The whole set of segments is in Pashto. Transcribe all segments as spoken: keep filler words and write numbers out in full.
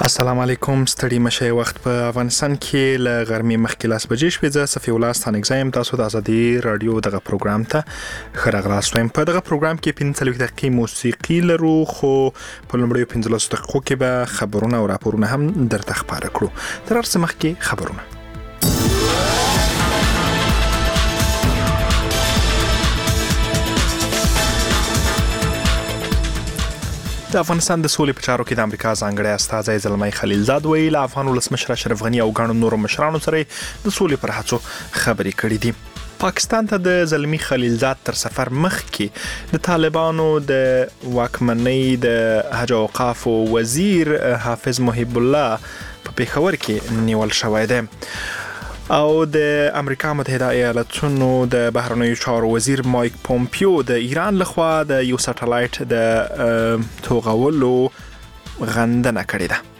السلام علیکم. ستړي مشه وخت په افغانستان کې ل غرمې مخکې لاس بجې شپې ز صفي الله ستانګ زایم تاسو د ازادي رادیو دغه پروګرام ته خرغلاس وایم. په دغه پروګرام کې پنځه دقیقې موسیقي لرو، خو په لومړیو پنځه دقیقو کې به خبرونه او راپورونه هم درته خبره کړو. تر هر څه مخکې خبرونه. د افغانستان د سولې په چارو کې د امریکا ځانګړی استازی زلمی خلیلزاد ویلي له افغان ولسمشر اشرف غني او ګڼو نورو مشرانو سره د سولې پر هڅو خبرې کړې دي. پاکستان ته د زلمی خلیلزاد تر سفر مخکې د طالبانو د واکمنۍ د حج او اوقاف وزیر حافظ محب الله په پیښور کې نیول شوی دی او د امریکا متحده ایالاتونو د بهرنیو چارو وزیر مایک پومپیو د ایران لخوا د یو سټلایټ د توغولو غندنه کړې ده.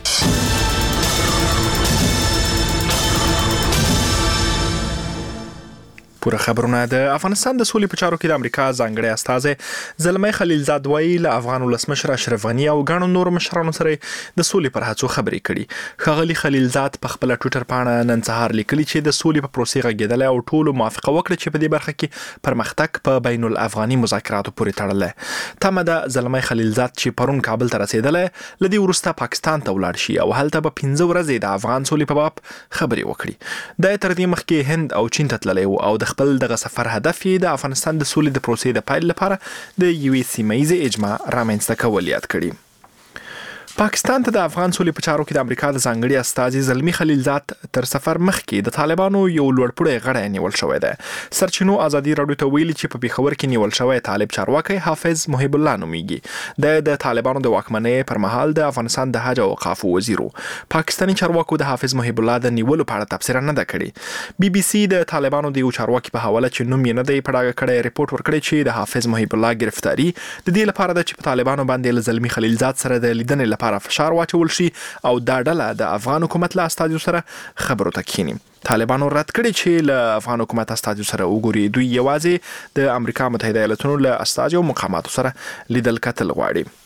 پوره خبرونه. د افغانستان د سولې په چارو کې د امریکا ځانګړی استازی زلمی خلیلزاد ویلي له افغان ولسمشر اشرف غني او ګڼو نورو مشرانو سره د سولې پر هڅو خبرې کړي. ښاغلي خلیلزاد په خپل ټویټر باندې نن سهار لیکلي چې د سولې په پروسې غږیدل او ټولو موافقه وکړه چې په دې برخه کې پرمختګ په بین الافغاني مذاکراتو پورې تړلی. تمه ده زلمی خلیلزاد چې پرون کابل ته رسیدلی لدې وروسته پاکستان ته ولاړ شي او هلته به پنځه ورځې د افغان سولې په باب خبرې وکړي. د تر دې مخکې هند او چین ته تللی او د خپل دغه سفر هدف یې د افغانستان د سولې د پروسې د پیل لپاره د یوې سیمه ییزې اجماع رامنځته کول یاد کړي. پاکستان ته د افغان سولې په چارو کې د امریکا د ځانګړي استازي زلمی خلیلزاد تر سفر مخکې د طالبانو یو لوړپوړی غړی نیول شوی دی. سرچینو ازادي رادیو ته ویلي چې په پیښور کې نیول شوی طالب چارواکی حافظ محب الله نومیږي. د د طالبانو د واکمنۍ پر مهال د افغانستان د حج او اوقاف وزیرو. پاکستاني چارواکو د حافظ محب الله د نیولو په اړه تبصره نه ده کړې. بي بي سي د طالبانو د یو چارواکي په حواله چې نوم یې نه دی په ډاګه کړی ریپورت ورکړی چې د حافظ محب الله گرفتاری د دې لپاره ده چې په طالبانو باندې له زلمی خلیلزاد سره د لیدنې لپاره فشار واچول شي او دا ډله د افغان حکومت له استازو سره خبرو ته کښیني. طالبانو رد کړي چې له افغان حکومت استازو سره وګوري. دوی یوازې د امریکا متحده ایالاتونو له استازو او مقاماتو سره لیدل کتل غواړي.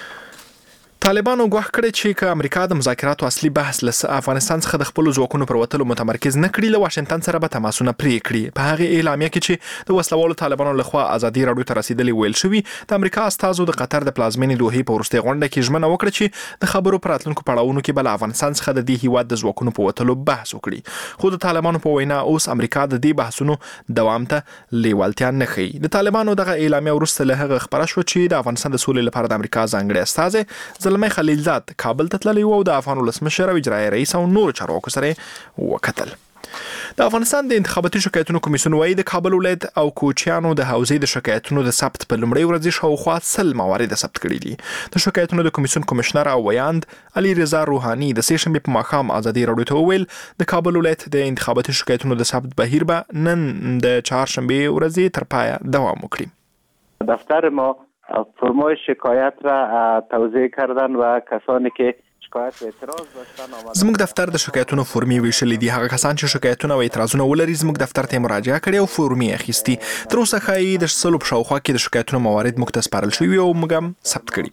طالبانو ګواښ کړی چې که امریکا د مذاکراتو اصلي بحث له افغانستان څخه د خپل ځواکونو پر وتلو متمرکز نه کړي له واشنگټن سره به تماسونه پرې کړي. په هغه اعلامیه کې چې د وسلوالو طالبانو لخوا ازادي رادیو ته رسیدلی ویل شوی د امریکا استازو د قطر د پلازمینې دوحې په وروستۍ غونډه کې ژمنه وکړه چې د خبرو پر راتلونکو پړاوونو کې به له افغانستان څخه د دې هیواد د ځواکونو په وتلو بحث وکړي. خو د طالبانو په وینا اوس امریکا د دې بحثونو دوام ته لیوالتیا نه ښیي. د طالبانو دغه اعلامیه وروسته له هغه خبره شوه چې د افغانستان د سولې لپاره د امریکا ځانګړي استازی زلمی خلیلزاد کابل ته تللی او د افغان ولسمشر او اجرایي رئیس او نورو چارواکو سره وکتل. د افغانستان د انتخاباتي شکایتونو کمیسیون وايي د کابل ولایت او کوچیانو د حوزې د شکایتونو د ثبت په لومړۍ ورځ شاوخوا سل موارد ثبت کړي دي. د شکایتونو د کمیسیون کمشنر او ویاند علي رضا روحاني د سې شنبې په ماښام ازادي رادیو ته وویل د کابل ولایت د انتخاباتي شکایتونو د ثبت بهیر به نن د چهارشنبې ورځې تر پایه دوام وکړي. دفتر ما فرمای شکایت را توضیح کردن و کسانی که شکایت و اعتراض داشتن آمدن. زموږ دفتر د شکایتونو فورمې ویشلې دي. هغه کسان چې شکایتونه او اعتراضونه ولري زموږ دفتر ته مراجعه کړي او فورمې اخیستي. تر اوسه ښایي د سلو په شاوخوا کې د شکایتونو موارد موږ ته سپارل شوي او موږ هم ثبت کړي.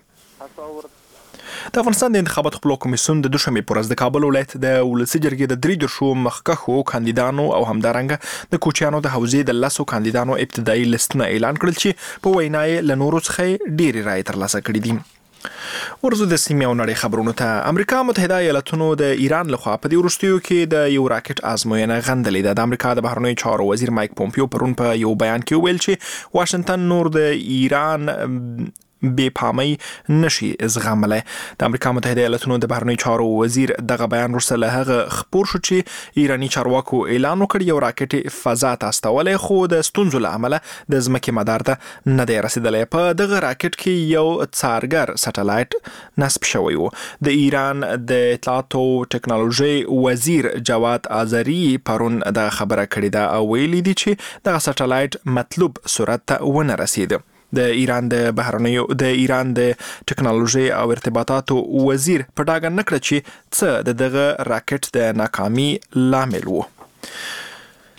د افغانستان د انتخاباتو خپلواک کمیسیون د دوشنبې په ورځ د کابل ولایت د ولسي جرګې د درې دېرشو مخکښو کاندیدانو او همدارنګه د کوچیانو د حوزې د لسو کاندیدانو ابتدایي لیستونه اعلان کړل چې په وینا یې له نورو څخه ډېرې رایې ترلاسه کړي دي. ورځو د سیمې او نړۍ خبرونو ته. امریکا متحده ایالاتونو د ایران لخوا په دې وروستیو کې د یو راکټ ازموینه غندلې ده. د امریکا د بهرنیو چارو وزیر مایک پومپیو پرون په یو بیان کې ویل چې واشنگټن نور د ایران بے پامي نشي زغمله. د امریکا متحده ایالاتونو د بهرنیو چارو وزیر دغه بیان وروسته له هغه خبر شو چې ایرانی چارواکو اعلان وکړ یو راکټ فضا ته استولې خو د ستونزو له امله د ځمکې مدار ته نه دی رسیدلی. په دغه راکټ کې یو څارګر سټلایټ نصب شوی و. د ایران د اطلاعاتو ټکنالوژي وزیر جواد آذری پرون د خبره کړې ده او ویلي دي چې دغه سټلایټ مطلوب سرعت ته ونه رسید. د ایران د بهرنیو د ایران د ټکنالوژي او ارتباطاتو وزیر په ډاګه نکړه چې څه د دغه راکټ د ناکامي لامل وو.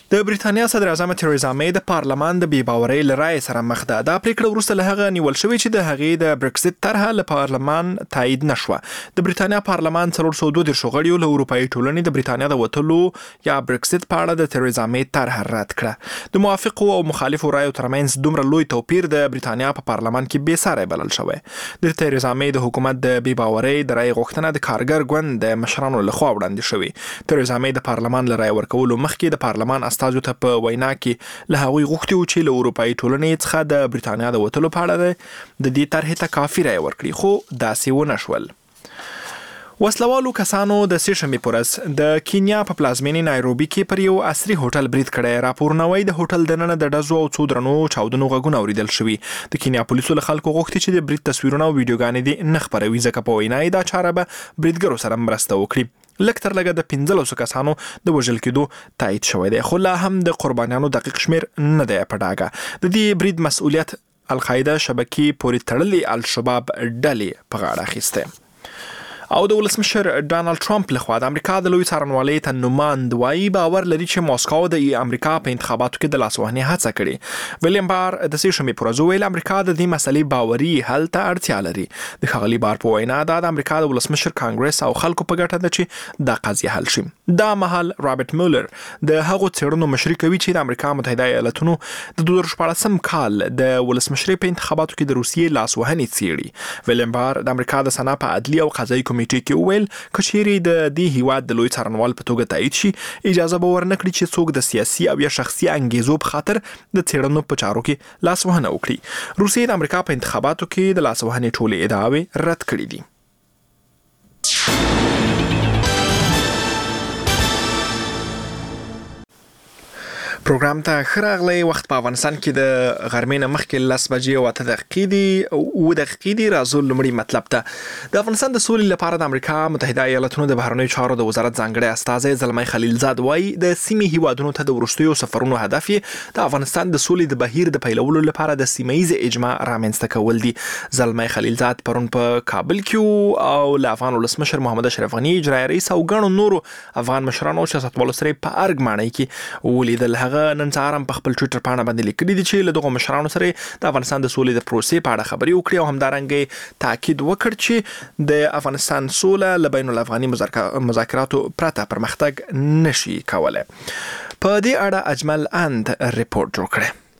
د بریتانیا صدر اعظم تریزا می د پارلمان د بې باورۍ له رایې سره مخ ده. دا پریکړه وروسته له هغه نیول شوې چې د هغې د برکزیت طرحه له پارلمان تایید نشوه. د بریتانیا پارلمان څلور سوه دوه دېرش غړیو له اروپایي ټولنې د بریتانیا د وتلو یا برکزیت په اړه د تریزا می طرحه رد کړه. د موافقو او مخالفو رایو ترمنځ دومره لوی توپیر د بریتانیا په پارلمان کې بې ساری بلل شوی. د تریزا می د حکومت د بې باورۍ د رایې غوښتنه د کارګر ګوند د مشرانو لخوا وړاندې شوې. تریزا می د پارلمان له رایې ورکولو مخکې د پارلمان استازو ته په وینا کې له هغوی غوښتي وو چې له اروپایي ټولنې څخه د بریتانیا د وتلو په اړه د دې طرحې ته کافي رایه ورکړي، خو داسې ونه شول. وسلوالو کسانو د سې شنبې په ورځ د کینیا په پلازمینې نایروبي کې پر یو عصري هوټل برید کړی. راپورونه وایي د هوټل دننه د ډزو او څو درنو چاودنو غږونه اورېدل شوي. د کینیا پولیسو له خلکو غوښتي چې د برید تصویرونه او ویډیوګانې دې نه خپروي، ځکه په وینا یې دا چاره به بریدګرو سره مرسته وکړي. لږ تر لږه د پنځلسو کسانو د وژل کېدو تایید شوی دی، خو لا هم د قربانیانو دقیق شمیر نه دی په ډاګه. د دې برید مسؤلیت القاعده شبکې پورې تړلې الشباب ډلې په غاړه اخیسته. او د ولسمشر ډانلډ ټرمپ لخوا د امریکا د لوی څارنوالۍ ته نوماند وایي باور لري چې ماسکو د امریکا په انتخاباتو کې د لاسوهنې هڅه کړې. ویلیام بار د سې شنبې په ورځ ویل امریکا د دې مسلې باوري حل ته اړتیا لري. د ښاغلي بار په وینا دا د امریکا د ولسمشر کانګرس او خلکو په ګټه ده چې دا قضیه حل شي. دا مهال رابرټ مولر د هغو څېړنو مشري کوي چې د امریکا متحده ایالتونو د دوه زره شپاړسم کال د ولسمشرۍ په انتخاباتو کې د روسیې لاسوهنې څېړي. ویلیام بار د امریکا د سنا په عدلي او قضایي کمیټې کې وویل کچېرې د دې هیواد د لوی څارنوال په توګه تایید شي، اجازه به ورنکړي چې څوک د سیاسي او یا شخصي انګیزو په خاطر د څېړنو په چارو کې لاسوهنه وکړي. روسیې د امریکا په انتخاباتو کې د لاسوهنې ټولې ادعاوې رد کړې دي. پروګرام ته ښه راغلی. وخت په افغانستان کې د غرمې نه مخکې لس بجې او اته دقیقې دي اووه دقیقې دي. راځو لومړی مطلب ته. د افغانستان د سولې لپاره د امریکا متحده ایالتونو د بهرنیو چارو د وزارت ځانګړی استازی زلمی خلیلزاد وایي د سیمې هیوادونو ته د وروستیو سفرونو هدف یې د افغانستان د سولې د بهیر د پیلولو لپاره د سیمه ییز اجماع رامنځته کول دي. زلمی خلیلزاد پرون په کابل کې او له افغان ولسمشر محمد اشرف غني، اجرایي رئیس او ګڼو نورو افغان مشرانو او سیاستوالو سره په ارګ ماڼۍ کې ولیدل. هغه نن سهار په خپل ټویټر پاڼه باندې لیکلي دي چې له دغو مشرانو سره د افغانستان د سولې د پروسې په اړه خبرې وکړي او همدارنګه تاکید وکړ چې د افغانستان سوله له بین الافغاني مذاکراتو پرته پرمختګ نشي کولای. په دې اړه اجمل اند ریپورت جوړ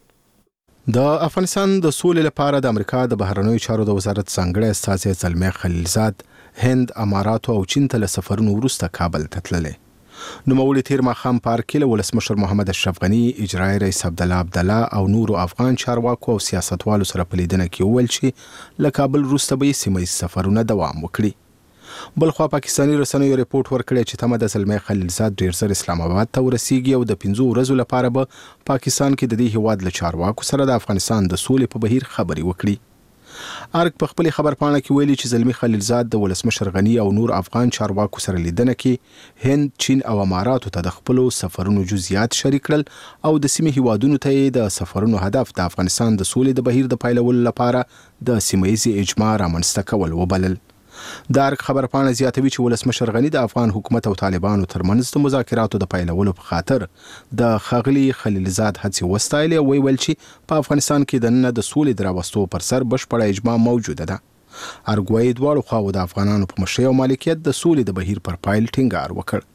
کړی. د افغانستان د سولې لپاره د امریکا د بهرنیو چارو د وزارت ځانګړی استازی زلمی خلیلزاد هند، اماراتو او چین ته له سفرونو وروسته کابل ته تللی. نوموړي تیر ماښام په ارګ کې له ولسمشر محمد اشرف غني، اجرایي رئیس عبدالله عبدالله او نورو افغان چارواکو او سیاستوالو سره په لیدنه کې وویل چې له کابل وروسته به یې سیمه ییز سفرونه دوام وکړي. بلخوا پاکستاني رسنیو ریپورت ورکړی چې تمه د زلمی خلیلزاد ډېر ژر اسلام آباد ته ورسیږي او د پنځو ورځو لپاره به پاکستان کې د دې هیواد له چارواکو سره د افغانستان د سولې په بهیر خبرې وکړي. ارګ په خپل خبرپاڼه کې ویلي چې زلمی خلیلزاد د ولسمشر غني او نور افغان چارواکو سره لیدنه کې هند، چین او اماراتو ته د خپل سفرونو جزئیات شریک کړل او د سیمې هیوادونو ته د سفرونو هدف د افغانستان د سولې د بهیر د پیلولو لپاره د سیمه ییز اجماع رامنځته کول وبلل. د ارګ خبرپاڼه زیاتوي چې ولسمشر غني د افغان حکومت او طالبانو ترمنځ د مذاکراتو د پیلولو په خاطر د ښاغلي خلیلزاد هڅې وستایلې او ویل چې په افغانستان کې دننه د سولې د راوستو پر سر بشپړه اجماع موجوده ده. ارګ وايي دواړو خواو د افغانانو په مشرۍ او مالکیت د سولې د بهیر پر پایل ټینګار وکړ.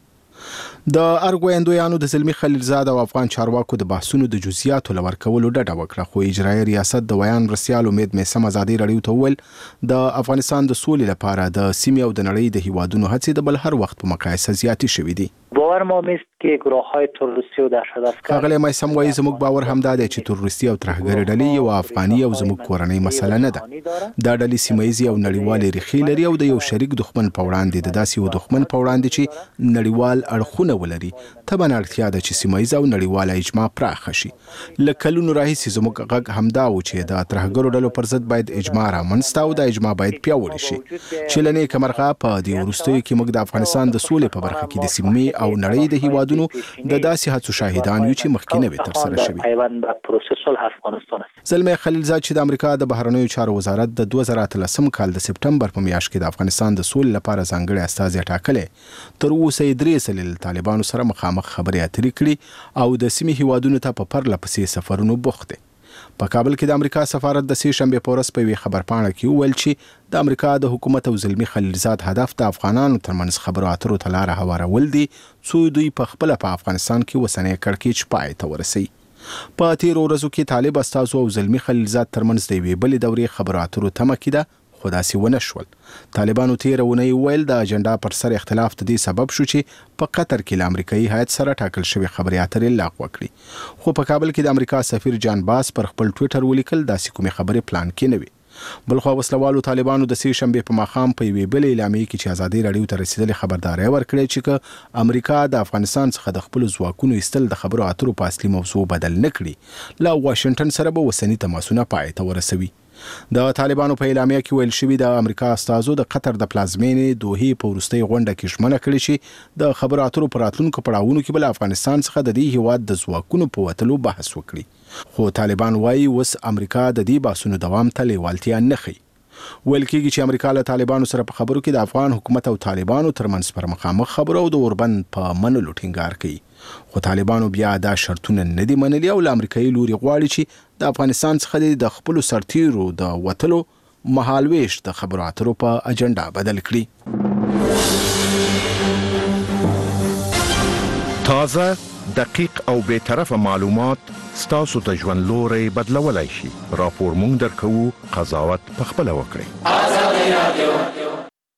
د ارګ ویاندویانو د زلمی خلیلزاد او افغان چارواکو د بحثونو د جزئیاتو لور کولو ډډه وکړه، خو اجرایي ریاست د ویان مرستیال امید میثم ازادي راډیو ته وویل د افغانستان د سولې لپاره د سیمې او د نړۍ د هیوادونو هڅې د بل هر وخت په مقایسه زیاتې شوې دي. باور ما است که گروه‌های تروریستی و دهشت‌افکن ښاغلی میثم وایي زموږ باور همدا دی چې تروریستي او ترهګرې ډلې یو افغاني او زموږ کورنۍ مسله نه ده. دا ډلې سیمه ییزې او نړیوالې ریښې لري او د یو شریک دښمن په وړاندې د داسې یو دښمن په وړاندې چې نړیوال اړخونه ولري طبعا اړتیا ده چې سیمه ییزه او نړیواله اجماع پراخه شي. له کلونو راهیسې زموږ غږ همدا و چې د ترهګرو ډلو پر ضد باید اجماع رامنځته او د اجماع باید پیاوړې شي چې له نیکه مرغه په دې وروستیو کې موږ د افغانستان د سولې په برخه کې د سیمې او نړۍ د هیوادونو د داسې هڅو شاهدان یو چې مخکې نه وي ترسره شوي. پیوند به پروسه صلح افغانستان است. زلمه خلیلزاد چې د امریکا د بهرنیو چارو وزارت د دوه زره اتلسم کال د سپټمبر په میاشت کې د افغانستان د سولې لپاره ځانګړي استازي ټاکلې، تر اوسه یې درې ځلې له طالبانو سره مخامخ خبرې اترې کړي او د سیمې هیوادونو ته په پرله پسې سفرونو بوخت دي. په کابل کې د امریکا سفارت د سې شنبې په ورځ په یوې خبرپاڼه کې وویل چې د امریکا د حکومت او زلمي خلیلزاد هدف د افغانانو ترمنځ خبرو اترو ته لاره هوارول دي څو دوی په خپله په افغانستان کې اوسنی کړکېچ پای ته ورسوي. په تیرو ورځو کې طالب استازو او زلمي خلیلزاد ترمنځ د یوې بلې دورې خبرو اترو تمه کېده، خو داسې ونه شول. طالبانو تیره اونۍ وویل د اجنډا پر سر اختلاف د دې سبب شو چې په قطر کې له امریکایي هیات سره ټاکل شوې خبرې اترې لغوه کړي. خو په کابل کې د امریکا سفیر جان باس پر خپل ټویټر ولیکل داسې کومې خبرې پلان کې نه وي. بلخوا وسلوالو طالبانو د سې شنبې په ماښام په یوې بلې اعلامیې کې چې ازادي راډیو ته رسېدلې خبرداری ورکړې چې که امریکا د افغانستان څخه د خپلو ځواکونو ایستل د خبرو اترو په اصلي موضوع بدل نه کړي، له واشنګټن سره به اوسني تماسونه پای ته ورسوي. د طالبانو په اعلامیه کې ویل شوي د امریکا استازو د قطر د پلازمینې دوحې په وروستۍ غونډه کې ژمنه کړې چې د خبرو اترو په راتلونکو پړاوونو کې به له افغانستان څخه د دې هیواد د ځواکونو په وتلو بحث وکړي. خو طالبان وایي اوس امریکا د دې بحثونو دوام ته لیوالتیا نه ښیي. ویل کېږي چې امریکا له طالبانو سره په خبرو کې د افغان حکومت او طالبانو ترمنځ پر مخامخ خبرو او د اوربند په منلو ټینګار کوي. خو طالبانو بیا دا شرطونه نه دي منلي او له امریکایي لوري غواړي چې د افغانستان څخه د خپلو سرتیرو د وتلو مهالویش د خبرو اترو په اجنډا بدل کړي. تازه، دقیق او بے طرفه معلومات ستاسو ته ژوند لوري بدلولای شي. راپور مونږ درکوو، قضاوت پخپله وکړئ. ازادي رادیو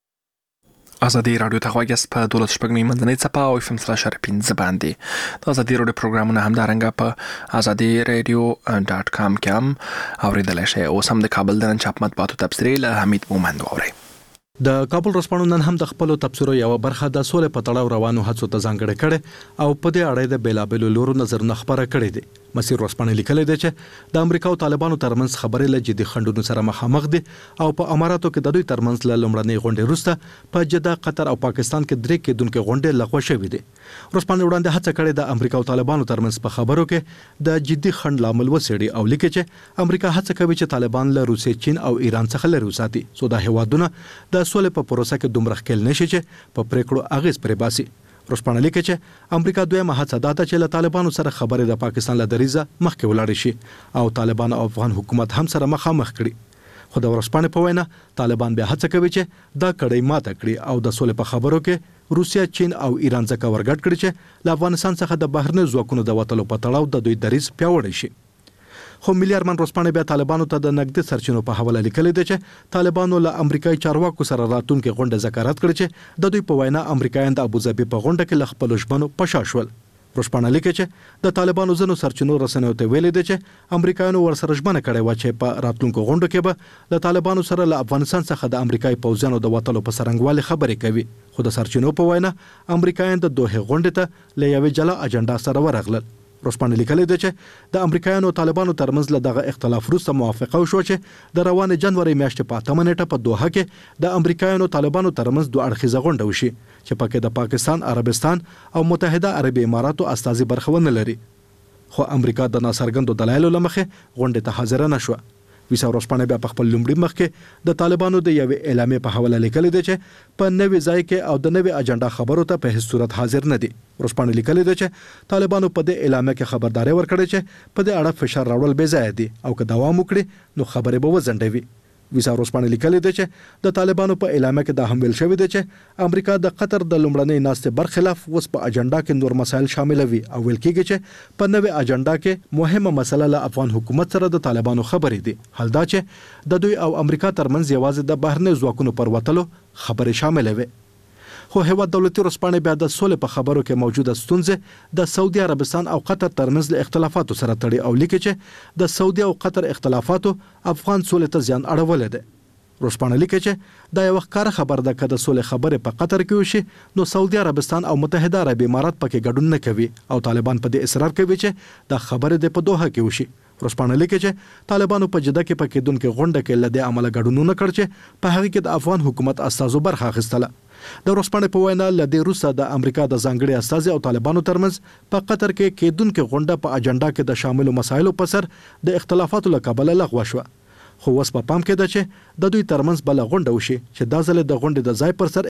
ازادي رادیو ته غواګست په دولت شپږمې منځنۍ څپه او اف ام سلاش پنځه باندې د ازادي رادیو پروګرامونه همدارنګه په ازادي رادیو ډاټ کام کې هم اوریدلای شئ. اوس هم د کابل د نن چاپ مطبوعاتو تبصرې له حمید مومند واورئ. د کابل رسپانو نن هم د خپل تبصرو یو برخه د سولې په تړاو روانو هڅو ته ځانګړې کړي او په دې اړه د بیلابلو لورو نظرونه خبره کړي دي. مسیر رسپانه لیکلي دی چې د امریکا او طالبانو ترمنځ خبرې له جدي خنډونو سره مخامخ دي او په اماراتو کې د دوی ترمنځ له لومړنۍ غونډې وروسته په جده، قطر او پاکستان کې درې کېدونکې غونډې لغوه شوې دي. رسپانه وړاندې هڅه کړې د امریکا او طالبانو ترمنځ په خبرو کې د جدي خنډ لامل وڅېړي او لیکي چې امریکا هڅه کوي چې طالبان له روسیې، چین او ایران څخه لرې وساتي څو دا هیوادونه د سولې په پروسه کې دومره ښکېل نشي چې په پریکړو اغېز پرې باسي. رسپانه لیکي چې امریکا دویمه هڅه دا ده چې له طالبانو سره خبرې د پاکستان له دریزه مخکې ولاړې شي او طالبان او افغان حکومت هم سره مخامخ کړي. خو د رسپانه په وینا طالبان بیا هڅه کوي چې دا کړۍ ماته کړي او د سولې په خبرو کې روسیا، چین او ایران ځکه ورګډ کړي چې له افغانستان څخه د بهرنیو ځواکونو د وتلو په تړاو د دوی دریځ پیاوړی شي. خو ملي ارمان رسپانه بیا طالبانو ته د نقدي سرچینو په حواله لیکلي دی چې طالبانو له امریکایي چارواکو سره راتلونکې غونډه ذکرات کړی چې د دوی په وینا امریکایان د ابوظبي په غونډه کې له خپلو ژمنو په شا شول. رسپانه لیکي چې د طالبانو ځینو سرچینو رسنیو ته ویلي دی چې امریکایانو ورسره ژمنه کړې وه چې په راتلونکو غونډو کې به له طالبانو سره له افغانستان څخه د امریکایي پوځیانو د وتلو په څرنګوالي خبرې کوي. خو د سرچینو په وینا امریکایان د دوحې غونډې ته له یوې جلا اجنډا سره ورغلل. رسپانه لیکلي دی چې د امریکایانو او طالبانو ترمنځ له دغه اختلاف وروسته موافقه وشوه چې د روانې جنوري میاشتې په اتمه نیټه په دوحه کې د امریکایانو او طالبانو ترمنځ دوه اړخیزه غونډه وشي چې پکې د پاکستان، عربستان او متحده عربي اماراتو استازي برخه ونه لري. خو امریکا د ناڅرګندو دلایلو له مخې غونډې ته حاضره نه شوه. ویسا رسپانه بیا په خپل لومړي مخ کې د طالبانو د یوې اعلامیې په حواله لیکلي دی چې په نوې ځای کې او د نوې اجنډا خبرو ته په هیڅ صورت حاضر نه دي. رسپانه لیکلي دی چې طالبانو په دې اعلامیه کې خبرداري ورکړې چې په دې اړه فشار راوړل بې ځایه دي او که دوام وکړي نو خبرې به وځنډوي. ویسا رسپانه لیکلي دی چې د طالبانو په اعلامیه کې دا هم ویل شوی دی چې امریکا د قطر د لومړنۍ ناستې برخلاف اوس په اجنډا کې نور مسایل شاملوي او ویل کېږي چې په نوې اجنډا کې مهمه مسله له افغان حکومت سره د طالبانو خبرې دي. حال دا چې د دوی او امریکا ترمنځ یوازې د بهرنیو ځواکونو پر وتلو خبرې شاملوي. خو هیواد دولتي رسپانه بیا د سولې په خبرو کې موجوده ستونزې د سعودي عربستان او قطر ترمنځ له اختلافاتو سره تړي او لیکي چې د سعودي او قطر اختلافاتو افغان سولې ته زیان اړولی دی. رسپانه لیکي چې دا یو ښکاره خبر ده که د سولې خبرې په قطر کې وشي نو سعودي عربستان او متحده عربي امارات پکې ګډون نه کوي او طالبان په دې اصرار کوي چې دا خبرې د په دوحه کې وشي. ورسپانه لیکي چې طالبانو په جده کې په کېدونکو غونډه کې لدې عمله ګډون نه کړ چې په هغه کې د افغان حکومت استازو برخه اخیستله. د ورسپانه په وینا لدې روسه د امریکا د ځانګړي استازي او طالبانو ترمنځ په قطر کې کېدونکو غونډه په اجنډا کې د شاملو مسایلو په سر د اختلافاتو له کبله لغوه شوه. خو اوس په پام کې ده چې د دوی ترمنځ بل غونډه وشي چې دا ځل د غونډې د ځای پر سر